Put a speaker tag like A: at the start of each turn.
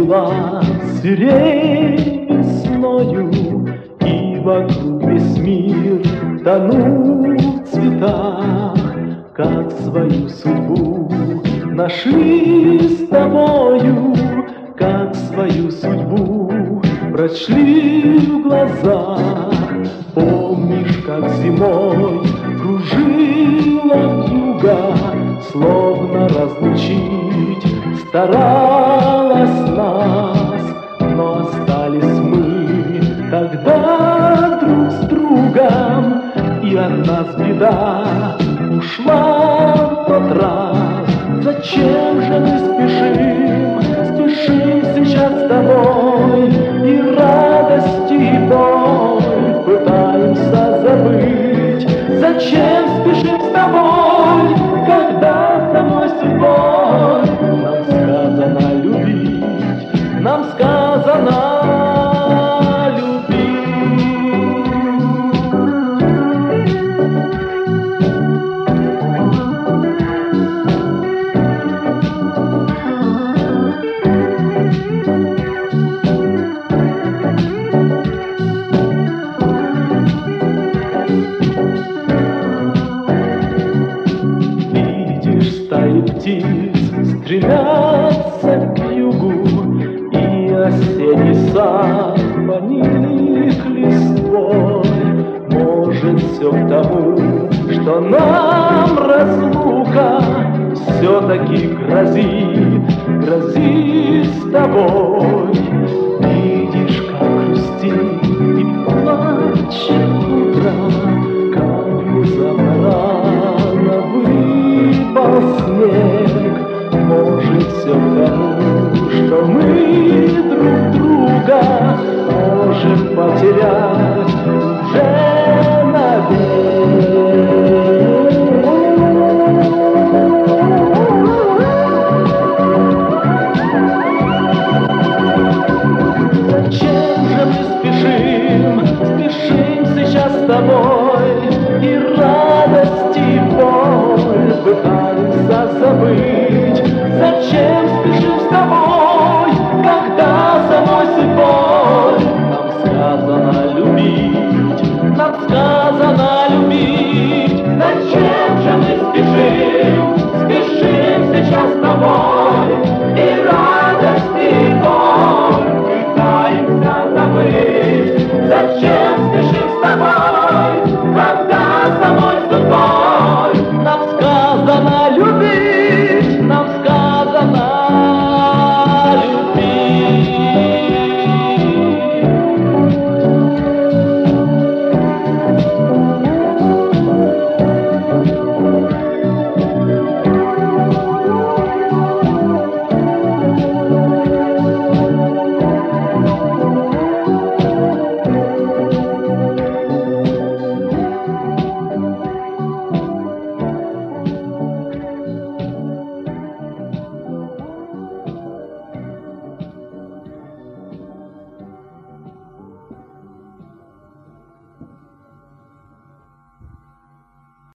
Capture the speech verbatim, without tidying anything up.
A: Расцвела сирень весною, и вокруг весь мир тонул в цветах. Как свою судьбу нашли с тобою, как свою судьбу прочли в глазах. Помнишь, как зимой кружила вьюга, словно разлучить старалась нас, но остались мы тогда друг с другом, и от нас беда ушла в тот раз. Зачем же мы спешим, спешим сейчас с тобой, и радость, и боль пытаемся забыть. Зачем спешим с тобой, когда с тобой судьбой? Нам сказано любить, нам сказано стаи птиц стремятся к югу, и осенний сад поник листвой. Может, все к тому, что нам разлука все-таки грозит, грозит с тобой. Видишь, как грустит и плачет утро, как запорано выпал снег. Может, все к тому, что мы друг друга можем потерять уже навек. Зачем же мы спешим, спешим сейчас с тобой, и радость, и боль пытаемся забыть. Зачем спешим с тобой, когда самой судьбой нам сказано любить, нам сказано